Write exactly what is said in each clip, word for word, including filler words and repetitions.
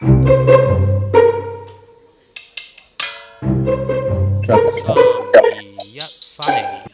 三二一，翻嚟。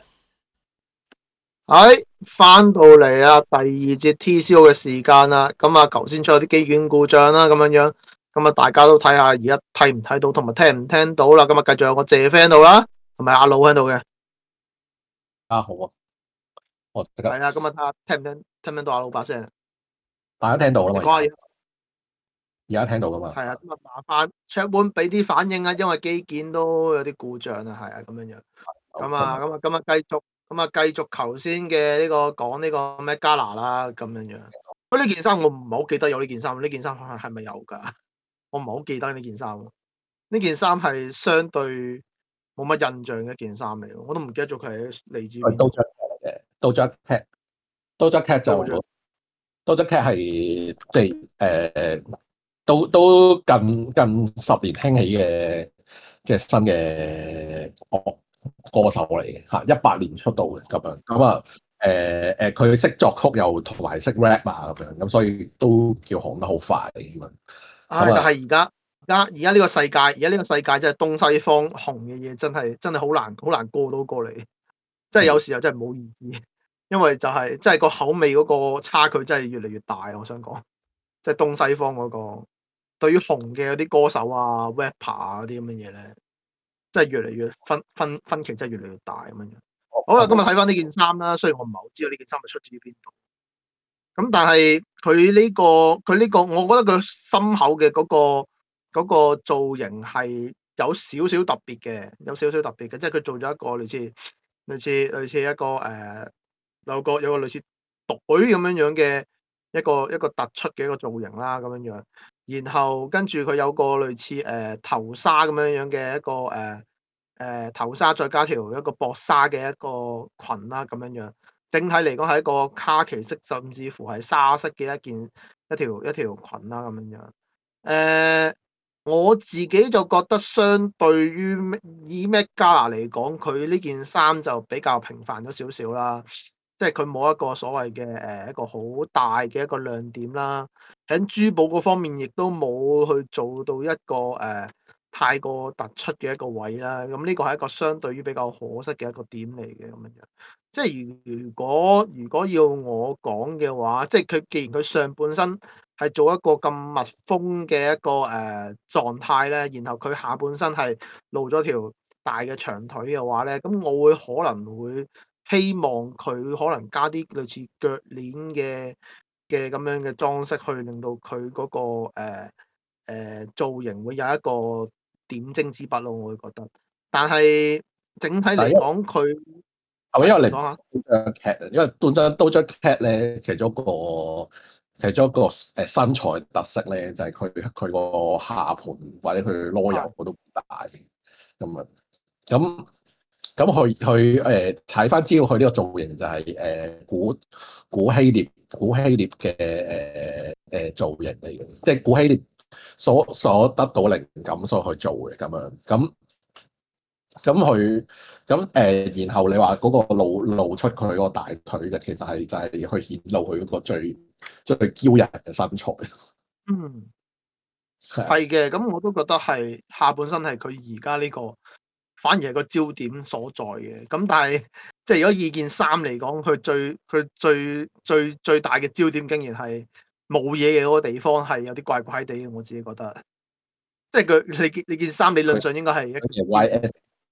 喺翻到嚟啊，第二節 T C O 嘅時間啦。咁啊，頭先出咗啲機件故障啦，咁樣樣。咁啊，大家都睇下而家睇唔睇到，同埋聽唔聽到啦。咁啊，繼續有個謝 friend 度啦，同埋阿老喺度嘅。 啊好啊，我即刻係啊，咁啊，睇下聽唔聽聽唔聽到阿老把聲？ 大家聽到啦嘛？ 你講下嘢。 而家聽到噶嘛？ 係啊，咁啊，麻煩 chat room 俾啲反應啊，因為機件都有啲故障啊，係啊，咁樣樣。咁啊，咁啊，咁啊，繼續，咁啊，繼續頭先嘅呢個講呢個咩加拿啦，咁樣樣。喂，呢件衫我唔係好記得有呢件衫，呢件衫係係咪有㗎？我唔係好記得呢件衫。呢件衫係相對冇乜印象嘅一件衫嚟，我都唔記得咗佢係嚟自邊。 都 Doja Cat 嘅，Doja Cat，Doja Cat 就 Doja Cat 係即係誒，都都近近十年興起嘅嘅新嘅歌歌手嚟嘅嚇，一八年出道嘅咁樣，咁啊誒誒，佢識作曲又同埋識 rap 啊咁樣，咁所以都叫紅得好快咁樣。 唉，但係而家而家而家呢個世界，而家呢個世界真係東西方紅嘅嘢，真係真係好難好難過到過嚟，即係有時候真係唔好意思，因為就係即係個口味嗰個差距真係越嚟越大。我想講，即係東西方嗰個對於紅嘅嗰啲歌手啊、rapper 啊嗰啲咁嘅嘢咧，真係越嚟越分分分歧，真係越嚟越大咁樣樣。好啦，今日睇翻呢件衫啦，雖然我唔係好知道呢件衫係出自於邊度，咁但係佢呢個佢呢個，我覺得佢心口嘅嗰個嗰個造型係有少少特別嘅，有少少特別嘅，即係佢做咗一個類似類似類似一個誒有個有個類似袋咁樣樣嘅一個一個突出嘅一個造型啦，咁樣樣。然後跟住佢有個類似誒頭紗咁樣樣嘅一個誒誒頭紗，再加條一個薄紗嘅一個裙啦，咁樣樣。整體嚟講係一個卡其色，甚至乎係沙色嘅一件一條一條裙啦，咁樣樣。誒、呃，我自己就覺得相對於以 Met Gala 嚟講，佢呢件衫就比較平凡咗少少啦。即係佢冇一個所謂嘅誒一個好大嘅一個亮點啦。喺珠寶嗰方面，亦都冇去做到一個誒、呃、太過突出嘅一個位啦。咁呢個係一個相對於比較可惜嘅一個點嚟嘅咁樣樣。即係如果如果要我講嘅話，即係佢既然佢上半身係做一個咁密封嘅一個誒、呃、狀態咧，然後佢下半身係露咗條大嘅長腿嘅話咧，咁我會可能會希望佢可能加啲類似腳鏈嘅嘅咁樣嘅裝飾，去令到佢嗰、個誒、呃呃、造型會有一個點睛之筆咯，我會覺得。但係整體嚟講，佢係咪因為你講下 Doja Cat？因為 Doja Doja Cat 咧，其中一個其中一個誒身材特色咧，就係佢佢個下盤或者佢籮柚都大咁啊。咁咁佢佢誒睇翻資料，佢呢個造型就係、是、誒、呃、古古希臘古希臘嘅誒誒造型嚟嘅，即係古希臘所所得到靈感所去做嘅咁樣咁。咁佢咁誒，然後你話嗰個露露出佢嗰個大腿就其實係就係去顯露佢嗰個最最驕人嘅身材。 嗯，係嘅，咁我都覺得係下半身係佢而家呢個反而係個焦點所在嘅。咁但係即係如果以件衫嚟講，佢最佢最最最大嘅焦點竟然係冇嘢嘅嗰個地方，係有啲怪怪地嘅。我自己覺得，即係佢你件你件衫理論上應該係一個焦點。 Y S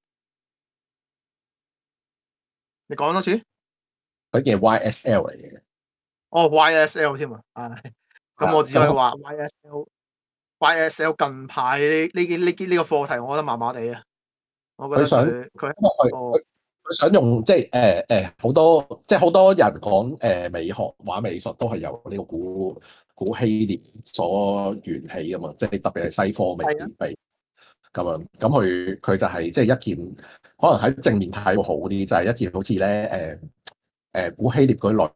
你講多次？ 佢件 Y S L 嚟嘅。 哦，Y S L 添啊，唉，咁我只可以話 Y S L Y S L 近排呢呢件呢件呢個課題，我覺得麻麻地啊。我覺得佢想佢佢因為佢佢佢想用即係誒誒好多即係好多人講誒、呃、美學畫美術都係由呢個古古希臘所緣起噶嘛，即係特別係西方美美咁樣。咁佢佢就係即係一件可能喺正面睇會好啲，就係、是、一件好似咧誒誒古希臘嗰啲女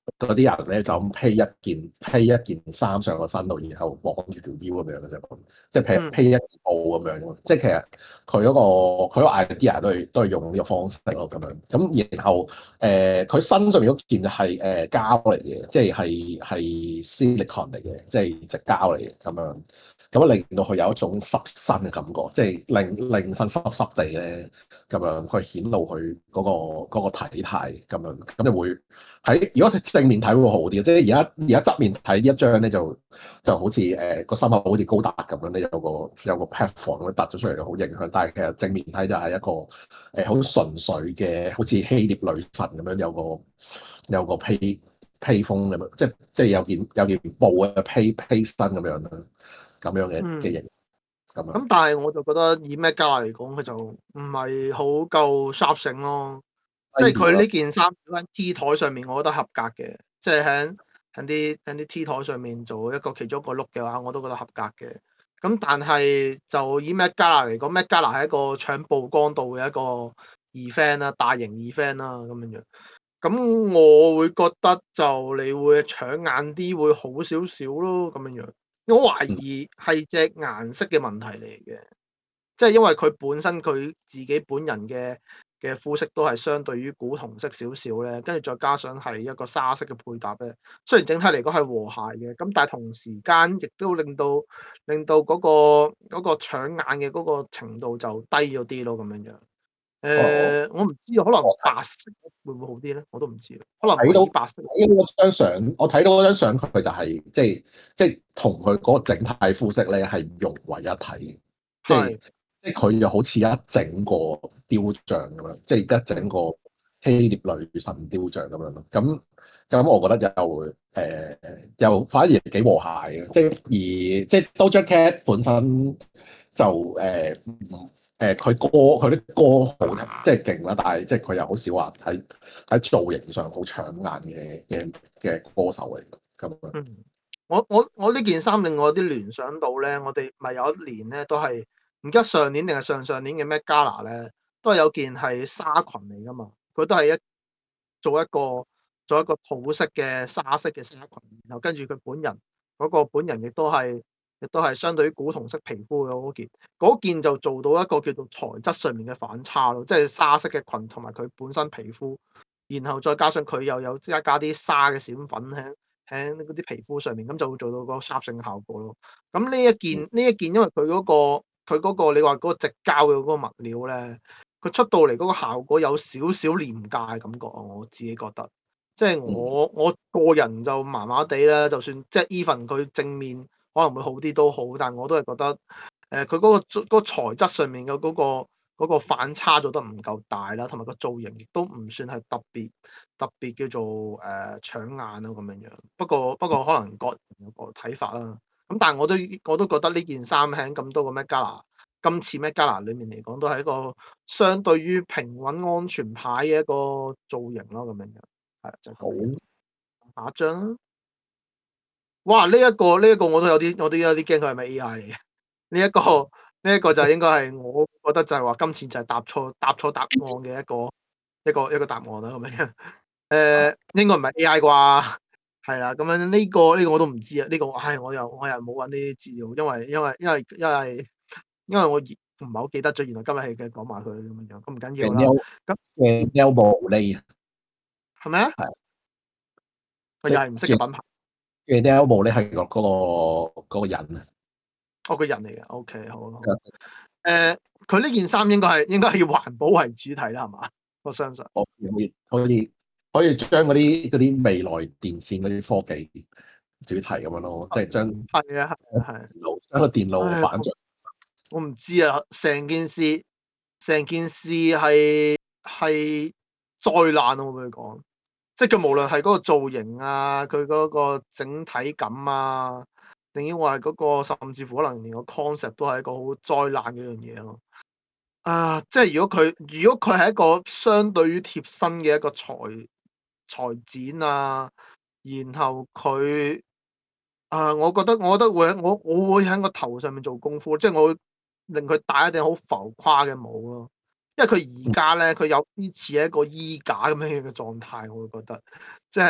嗰啲人咧就咁披一件披一件衫上個身度，然後綁住條腰咁樣嘅啫，即係披披一件布咁樣。即係其實佢嗰、個佢個 idea 都係都係用呢個方式咯，咁樣。咁然後誒，佢、呃、身上面嗰件就係誒膠嚟嘅，即係係係 silicon 嚟嘅，即係直膠嚟嘅咁樣。咁令到佢有一種濕身嘅感覺，即係令令身濕濕地咧，咁樣去顯露佢嗰、嗰個嗰個體態咁樣，咁就會喺如果正面睇會好啲，即係而家而家側面睇呢一張咧就就好似誒個心口好似高達咁樣咧，有個有個 platform 咁突咗出嚟就好影響，但係其實正面睇就係一個誒好純粹嘅，好似希臘女神咁樣有個有個披披風咁樣，即係即係有件有件布嘅披披身咁樣啦。咁樣嘅嘅型，咁樣。 咁但係我就覺得以 Met Gala 嚟講，佢就唔係好夠 sharp 性咯。即係佢呢件衫喺 T 台上面，我覺得合格嘅。即係喺喺啲喺啲 T 台上面做一個其中一個 look 嘅話，我都覺得合格嘅。咁但係就以 Met Gala 嚟講，Met Gala 係一個搶曝光度嘅一個 event 啦，大型 event 啦咁樣樣。咁我會覺得就你會搶眼啲，會好少少咯咁樣樣。我懷疑係隻顏色嘅問題嚟嘅，即係因為佢本身佢自己本人嘅嘅膚色都係相對於古銅色少少咧，跟住再加上係一個沙色嘅配搭咧，雖然整體嚟講係和諧嘅，咁但係同時間亦都令到令到嗰個嗰個搶眼嘅嗰個程度就低咗啲咯，咁樣樣。誒、呃，我唔知啊，可能白色會唔會好啲咧？我都唔知，可能唔係以白色。 睇到嗰張相，我睇到嗰張相，佢就係、是、即係即係同佢嗰個整體膚色咧係融為一體，即係即係佢就好似一整個雕像咁樣，即係一整個希臘女神雕像咁樣咯。咁咁，我覺得又誒、呃、又反而幾和諧嘅，即係而即係 Doja Cat 本身就誒。呃誒佢、呃、歌佢啲歌好聽，即係勁啦，但係即係佢又好少話喺喺造型上好搶眼嘅嘅嘅歌手嚟咁樣。 嗯，我我我呢件衫令我有啲聯想到咧，我哋咪有一年咧都係唔記得上年定係上上年嘅 Met Gala 咧，都係有件係紗裙嚟噶嘛，佢都係一做一個做一個土色嘅紗色嘅紗裙，然後跟住佢本人嗰、嗰個本人亦都係。亦都係相對於古銅色皮膚嘅嗰件，嗰件就做到一個叫做材質上面嘅反差咯，即係紗色嘅裙同埋佢本身皮膚，然後再加上佢又有即係加啲紗嘅閃粉喺喺嗰啲皮膚上面，咁就會做到個 sharp 性效果咯。咁呢一件呢一件，因為佢嗰個佢嗰個你話嗰個直膠嘅嗰個物料咧，佢出到嚟嗰個效果有少少廉價嘅感覺啊，我自己覺得。即係我我個人就麻麻地啦，就算即係 even 佢正面可能會好啲都好，但係我都係覺得誒佢嗰個嗰個材質上面嘅嗰個嗰個反差做得唔夠大啦，同埋個造型亦都唔算係特別特別叫做誒、呃、搶眼咯咁樣樣。不過不過可能各人有個睇法啦。咁但係我都我都覺得呢件衫喺咁多個 Met Gala 今次 Met Gala 裡面嚟講，都係一個相對於平穩安全牌嘅一個造型咯咁樣樣。係就好。下一張啦。哇！呢、這、一個呢一、這個我都有啲我都有啲驚佢係咪 A I 嚟嘅？呢、這、一個呢一、這個就應該係我覺得就係話今次就係答錯答錯答案嘅一個一個一個答案啦咁樣。誒、呃、應該唔係 A I 啩？係啦，咁樣呢、這個呢、這個我都唔知啊。呢、這個唉我又我又冇揾呢啲資料，因為因為因為因為因為我唔係好記得咗，原來今日係嘅講埋佢咁樣樣，咁唔緊要啦。咁嘅 Elmo 係咪啊？係。我又係唔識嘅品牌。 嘅 Elmo 咧係個嗰個嗰個人啊， 哦，個人嚟嘅，OK，好咯。誒，佢呢件衫應該係應該係要環保為主題啦，係嘛？我相信。 可以可以可以將嗰啲嗰啲未來電線嗰啲科技主題咁樣咯，即係將係啊係啊係。 將個電路板着。 我唔知啊，成件事成件事係係災難啊！我會講，即係佢無論係嗰個造型啊，佢嗰個整體感啊。定抑或係嗰個，甚至乎可能連個 concept 都係一個好災難嘅一樣嘢咯。啊，即係如果佢如果佢係一個相對於貼身嘅一個裁裁剪啊，然後佢啊，我覺得我覺得會我我會喺個頭上面做功夫，即係我會令佢戴一頂好浮誇嘅帽咯。因為佢而家咧，佢有啲似一個衣架咁樣嘅狀態，我會覺得即係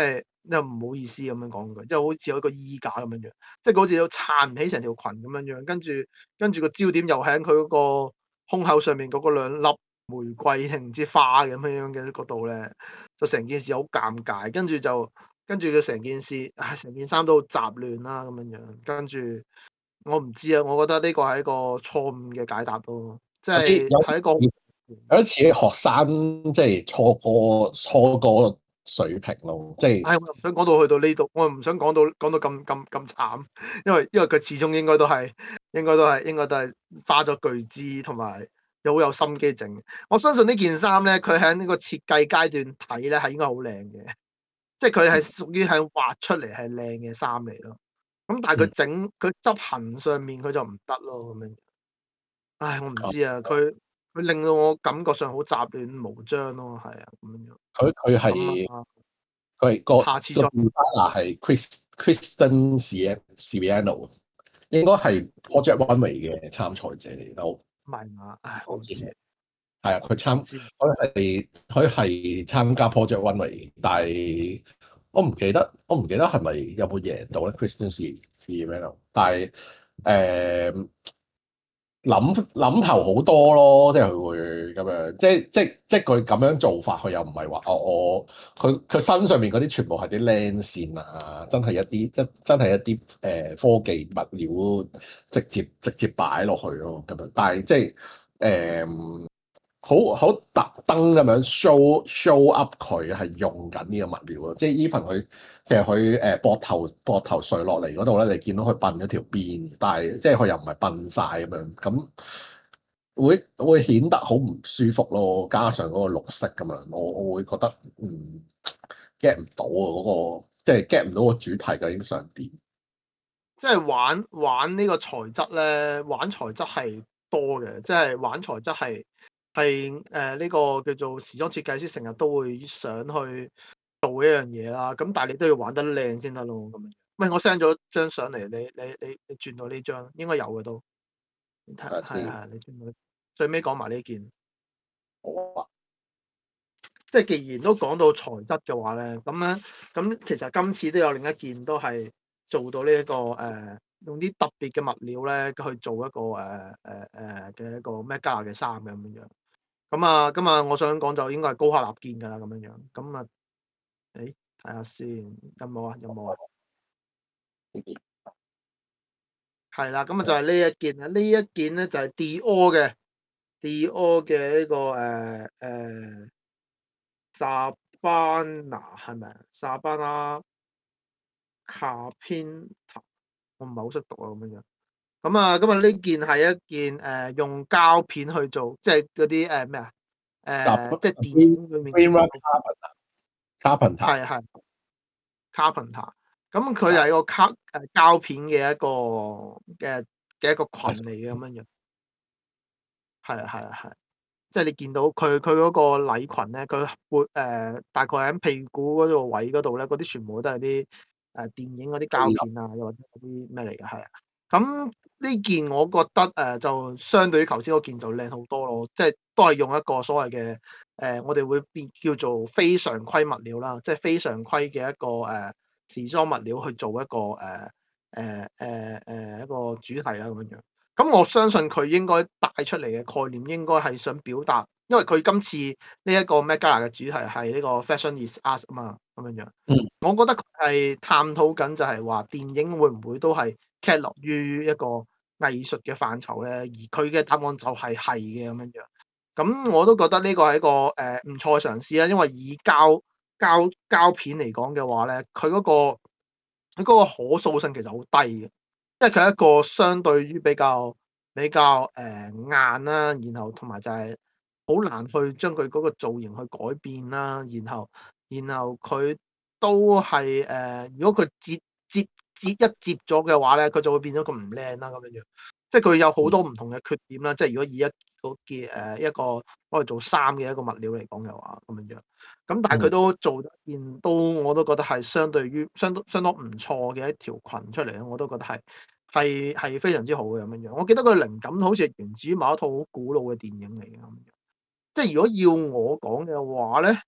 又唔好意思咁樣講句，即係好似有一個衣架咁樣樣，即係好似有撐唔起成條裙咁樣樣，跟住跟住個焦點又喺佢嗰個胸口上面嗰個兩粒玫瑰定唔知花咁樣樣嘅嗰度咧，就成件事好尷尬，跟住就跟住佢成件事，唉，成件衫都好雜亂啦咁樣樣，跟住我唔知啊，我覺得呢個係一個錯誤嘅解答咯，即有啲有係係一個有啲似學生即係初哥初哥水平咯，即係唉，我又唔想講到去到呢度，我又唔想講到講到咁咁咁慘，因為因為佢始終應該都係應該都係應該都係花咗巨資同埋又好有心機整。我相信呢件衫咧，佢喺呢個設計階段睇咧係應該好靚嘅，即係佢係屬於係畫出嚟係靚嘅衫嚟咯。咁但係佢整佢執行上面佢就唔得咯咁樣。唉，我唔知啊，佢佢令到我感覺上好雜亂無章咯，係啊咁樣。 佢佢係咁啊， 佢係個下次再個 designer 係 Chris Kristen Siriano，應該係 Project Runway 嘅參賽者嚟都。 唔係嘛？唉，我好似唔知。 係啊，佢參唔知佢係佢係參加 Project Runway，但係我唔記得我唔記得係咪有冇贏到咧 Kristen Siriano，但係誒諗諗頭好多咯，即係佢會咁樣，即係即係即係佢咁樣做法，佢又唔係話哦我佢佢身上面嗰啲全部係啲靚線啊，真係一啲一真係一啲誒、呃、科技物料直接直接擺落去咯咁樣，但係即係誒。呃好好特登咁樣 show show up 佢係用緊呢個物料咯，即係 even 佢其實佢誒膊頭膊頭垂落嚟嗰度咧，你見到佢崩咗條邊，但係即係佢又唔係崩晒咁樣，咁會會顯得好唔舒服咯。加上嗰個綠色咁樣，我我會覺得嗯 get 唔到啊嗰個，即係 get 唔到個主題究竟想點。 即係玩玩呢個材質咧，玩材質係多嘅，即係玩材質係係誒呢個叫做時裝設計師成日都會想去做一樣嘢啦。咁但係你都要玩得靚先得咯，咁樣。喂，我 send 咗張相嚟，你你你你轉到呢張應該有嘅都。你睇睇下先， 係啊係，你轉到最尾講埋呢件。 好啊， 即係既然都講到材質嘅話咧，咁咧咁其實今次都有另一件都係做到呢、這、一個誒、呃，用啲特別嘅物料咧去做一個誒誒誒嘅一個咩加拿嘅衫嘅咁樣樣。咁啊，咁啊，我想講就應該係高克立肩㗎啦咁樣樣。咁啊，誒睇下先，有冇啊？有冇啊？係啦，咁啊就係呢一件啊，呢一件咧就係 Dior 嘅 Dior 嘅呢個誒誒。呃呃薩班拿係咪啊？薩班拿卡片塔，我唔係好識讀啊咁樣樣。咁啊，咁啊呢件係一件誒、呃、用膠片去做，即係嗰啲誒咩啊？誒、呃、即係電影裏面見到 Carpenter 係係 Carpenter。咁佢就係一個卡誒膠片嘅一個嘅嘅一個裙嚟嘅咁樣樣。係啊係啊係。即係你見到佢佢嗰個禮裙咧，佢會誒大概喺屁股嗰個位嗰度咧，嗰啲全部都係啲誒電影嗰啲膠片啊，又或者嗰啲咩嚟嘅，係啊。咁呢件我覺得誒、呃、就相對於頭先嗰件就靚好多咯，即係都係用一個所謂嘅誒、呃，我哋會變叫做非常規物料啦，即係非常規嘅一個誒、呃、時裝物料去做一個誒誒誒誒一個主題啦咁樣樣。咁我相信佢應該帶出嚟嘅概念應該係想表達，因為佢今次呢一個 Met Gala 嘅主題係呢個 Fashion is Art 啊嘛，咁樣樣。 嗯， 我覺得佢係探討緊就係話電影會唔會都係 cat 落於一個藝術嘅範疇咧？而佢嘅答案就係係嘅咁樣樣。咁我都覺得呢個係一個誒唔錯嘅嘗試啦，因為以膠膠膠片嚟講嘅話咧，佢嗰個佢嗰個可塑性其實好低嘅。即係佢係一個相對於比較比較誒、呃、硬啦，然後同埋就係好難去將佢嗰個造型去改變啦，然後然後佢都係誒、呃，如果佢接接接一接咗嘅話咧，佢就會變咗佢唔靚啦咁樣樣。即係佢有好多唔同嘅缺點啦。即係如果以一個嘅誒一個攞嚟做衫嘅一個物料嚟講嘅話，咁樣樣。咁但係佢都做咗件都我都覺得係相對於相當相當唔錯嘅一條裙出嚟咧，我都覺得係係係非常之好嘅咁樣樣。我記得佢靈感好似係源自於某一套好古老嘅電影嚟嘅咁樣。即係如果要我講嘅話咧，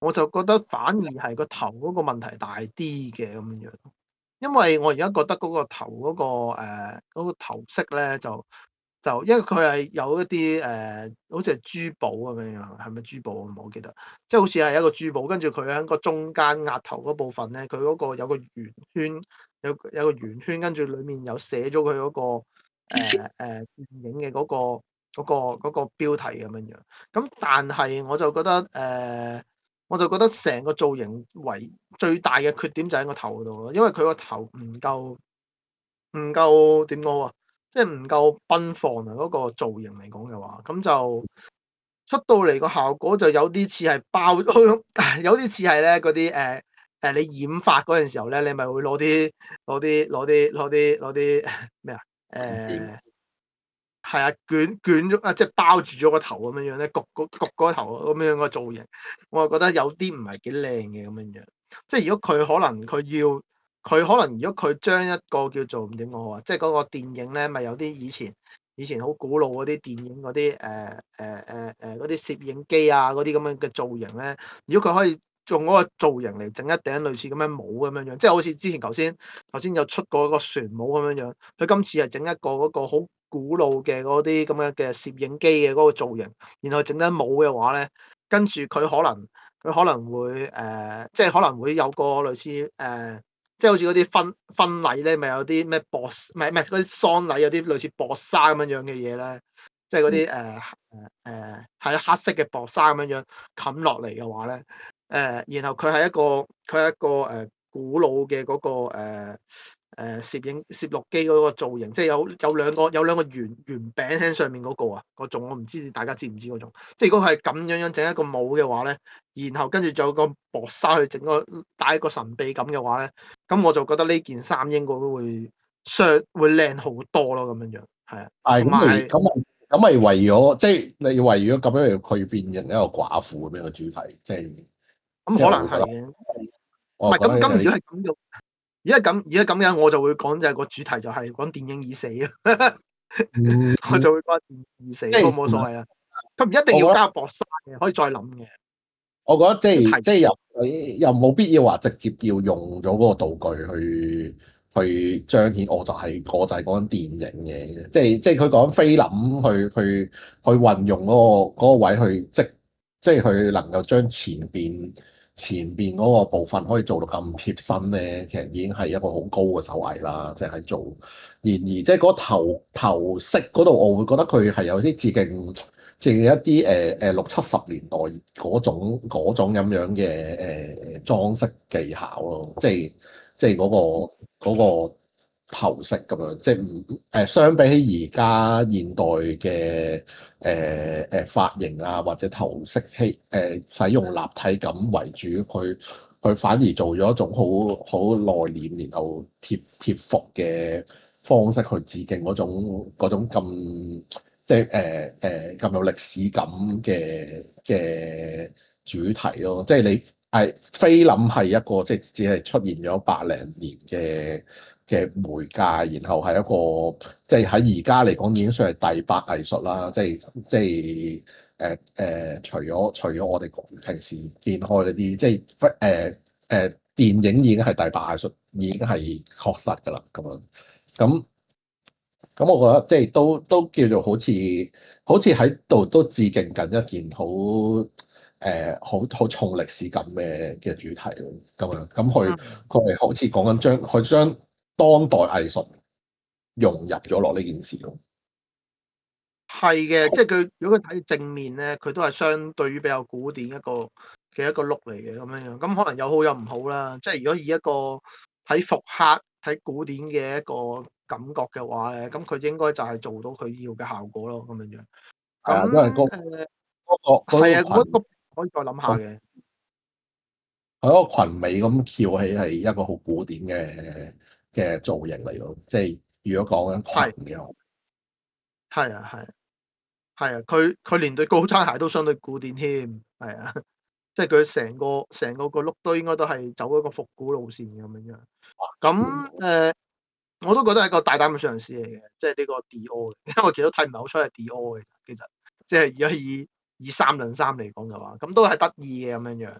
我就覺得反而係個頭嗰個問題大啲嘅咁樣樣。因為我而家覺得嗰個頭嗰、個誒嗰、個頭飾咧就就因為佢係有一啲誒、呃，好似係珠寶咁樣樣，係咪珠寶啊？唔係好記得，即係好似係一個珠寶，跟住佢喺個中間額頭嗰部分咧，佢嗰個有個圓圈，有有個圓圈，跟住裡面有寫咗佢嗰個誒誒、呃呃、電影嘅嗰、個嗰、個嗰、個標題咁樣樣。咁但係我就覺得誒。呃我就覺得成個造型為最大嘅缺點就喺個頭度咯，因為佢個頭唔夠唔夠點講啊，即係唔夠奔放啊！嗰、個造型嚟講嘅話，咁就出到嚟個效果就有啲似係包，有啲似係咧嗰啲誒誒你染髮嗰陣時候咧，你咪會攞啲攞啲攞啲攞啲攞啲咩啊誒？係啊，捲捲咗啊，即係包住咗個頭咁樣樣咧，焗焗焗嗰個頭咁樣樣個造型，我就覺得有啲唔係幾靚嘅咁樣樣。即係如果佢可能佢要，佢可能如果佢將一個叫做點講好啊，即係嗰個電影咧，咪有啲以前以前好古老嗰啲電影嗰啲誒誒誒誒嗰啲攝影機啊嗰啲咁樣嘅造型咧，如果佢可以用嗰個造型嚟整一頂類似咁樣帽咁樣樣，即係好似之前頭先頭先有出過一個船帽咁樣樣，佢今次係整一個嗰個好古老嘅嗰啲咁樣嘅攝影機嘅嗰個造型，然後整得帽嘅話咧，跟住佢可能佢可能會誒、呃，即係可能會有個類似誒、呃，即係好似嗰啲婚婚禮咧，咪有啲咩薄，唔係唔係嗰啲喪禮有啲類似薄紗咁樣樣嘅嘢咧，即係嗰啲誒誒誒係黑色嘅薄紗咁樣樣冚落嚟嘅話咧，誒、呃，然後佢係一個佢係一個誒、呃、古老嘅嗰、個誒。呃誒攝影攝錄機嗰個造型，即係有有兩個有兩個圓圓餅喺上面嗰個啊，嗰種我唔知大家知唔知嗰種。即係如果係咁樣樣整一個帽嘅話咧，然後跟住仲有個薄紗去整個帶一個神秘感嘅話咧，咁我就覺得呢件衫應該都會相會靚好多咯，咁樣樣係啊， 係咁咪同埋咁咪咁咪為咗即係你為咗咁樣佢變成一個寡婦咁樣嘅主題，即係即係咁可能我會覺得， 係嘅，唔我覺得係咁咁如有啲果係咁嘅，如果係咁如果咁樣我就會講就係個主題就係講電影已死啊。 嗯， 我就會覺得電影已死， 即係不過冇所謂啦。佢唔一定我覺得。 要加薄紗嘅，可以再諗嘅。 我覺得即係提即係又又冇必要話直接要用咗嗰個道具去去彰顯我就係、我就係講緊電影嘅，即係即係佢講菲林去去去運用嗰、個嗰個位去即即係佢能夠將前邊前邊嗰個部分可以做到咁貼身咧，其實已經係一個好高嘅手藝啦，即係喺做。然而即係嗰個頭頭飾嗰度，我會覺得佢係有啲致敬。淨係一啲誒誒六七十年代嗰種嗰種咁樣嘅誒誒裝飾技巧咯，即係即係嗰個嗰個頭飾咁樣，即係唔誒相比起而家現代嘅誒誒髮型啊或者頭飾器誒使用立體感為主，佢佢反而做咗一種好好內斂然後貼貼服嘅方式去致敬嗰種嗰種咁。即係誒誒咁有歷史感嘅嘅主題咯，即係你係菲林係一個即係只係出現咗百零年嘅嘅媒介，然後係一個即係喺而家嚟講已經算係第八藝術啦，即係即係誒誒，除咗除咗我哋平時見開嗰啲，即係誒誒電影已經係第八藝術，已經係確實㗎啦，咁樣咁。咁我覺得即係都都叫做好似好似喺度都致敬緊一件好誒好好重歷史感嘅嘅主題咯，咁樣咁佢嗯， 佢係好似講緊將佢將當代藝術融入咗落呢件事咯。 係嘅，即係佢如果佢睇正面咧，佢都係相對於比較古典一個嘅一個 look 嚟嘅咁樣樣。咁可能有好有唔好啦。即係如果以一個睇復刻睇古典嘅一個感覺嘅話咧，咁佢應該就係做到佢要嘅效果咯，咁樣樣。 係啊，因為嗰咁誒嗰個係啊， 嗰個裙我都可以再諗下嘅。 係嗰個裙尾咁翹起係一個好古典嘅嘅造型嚟咯。即係如果講緊係裙嘅話， 係啊係。係啊，佢佢連對高踭鞋都相對古典添，係啊，即係佢成個成個個 look 都應該都係走一個復古路線咁樣樣。咁誒、呃，我都覺得係一個大膽嘅嘗試嚟嘅，即係呢個 Dior 嘅，因為其實都睇唔係好出係 Dior 嘅，其實即係如果以以三兩三嚟講嘅話，咁都係得意嘅咁樣樣。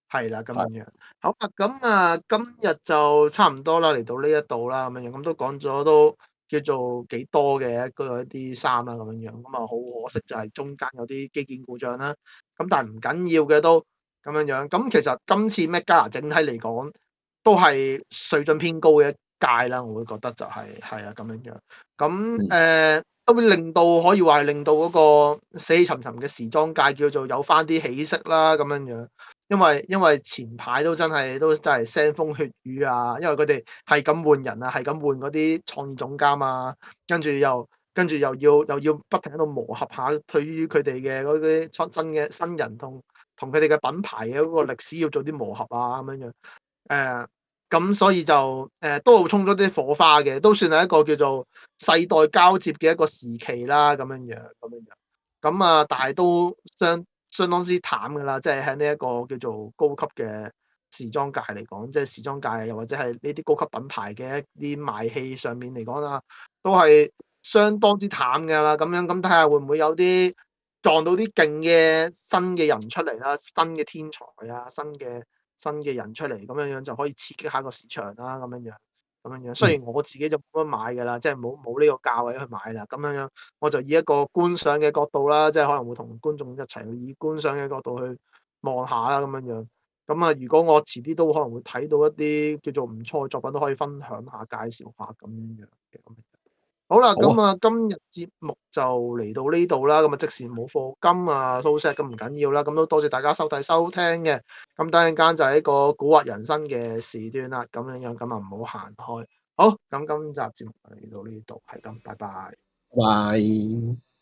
係啦，咁樣樣。好啦，咁啊，今日就差唔多啦，嚟到呢一度啦，咁樣樣，咁都講咗都叫做幾多嘅一個一啲衫啦，咁樣樣。咁啊，好可惜就係中間有啲基建故障啦，咁但係唔緊要嘅都咁樣樣。咁其實今次 Met Gala 整體嚟講都係水準偏高嘅一屆啦，我會覺得就係係啊咁樣樣。咁誒、呃都會令到可以話係令到嗰個死氣沉沉嘅時裝界叫做有翻啲起色啦，咁樣樣。因為因為前排都真係都真係腥風血雨啊，因為佢哋係咁換人啊，係咁換嗰啲創意總監啊，跟住又跟住又要又要不停喺度磨合下，對於佢哋嘅嗰啲新新嘅新人同同佢哋嘅品牌嘅嗰個歷史要做啲磨合啊咁樣樣。誒咁所以就誒、呃、都充咗啲火花嘅，都算係一個叫做世代交接嘅一個時期啦，咁樣樣咁樣樣。咁啊，但係都相相當之淡㗎啦，即係喺呢一個叫做高級嘅時裝界嚟講，即係時裝界又或者係呢啲高級品牌嘅一啲賣氣上面嚟講啦，都係相當之淡㗎啦。咁樣咁睇下會唔會有啲撞到啲勁嘅新嘅人出嚟啦，新嘅天才啊，新嘅新嘅人出嚟，咁樣樣就可以刺激下個市場啦，咁樣樣咁樣樣。雖然我自己就冇乜買㗎啦，即係冇冇呢個價位去買啦，咁樣樣。我就以一個觀賞嘅角度啦，即係可能會同觀眾一齊以觀賞嘅角度去望下啦，咁樣樣。咁啊，如果我遲啲都可能會睇到一啲叫做唔錯嘅作品，都可以分享下、介紹下咁樣嘅。咁好啦， 好咁啊， 啊，今日節目就嚟到呢度啦。咁啊，即時冇課金啊，so sad 咁唔緊要啦。咁都多謝大家收睇收聽嘅。咁等陣間就係一個古惑人生嘅時段啦。咁樣樣咁啊，唔好行開。好，咁今集節目就嚟到呢度，係咁，拜拜。 拜。